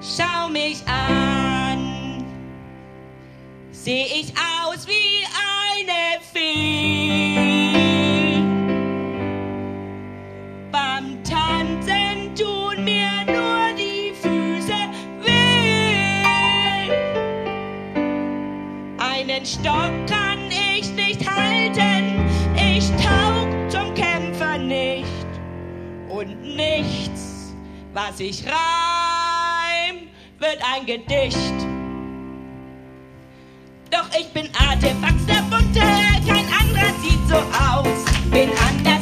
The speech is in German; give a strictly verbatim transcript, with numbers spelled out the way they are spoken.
Schau mich an, seh ich aus wie eine Fee. Beim Tanzen tun mir nur die Füße weh. Einen Stock kann ich nicht halten, ich taug zum Kämpfer nicht. Und nichts, was ich reim, wird ein Gedicht. Doch ich bin Artefakt der Bunte, kein anderer sieht so aus. Bin anders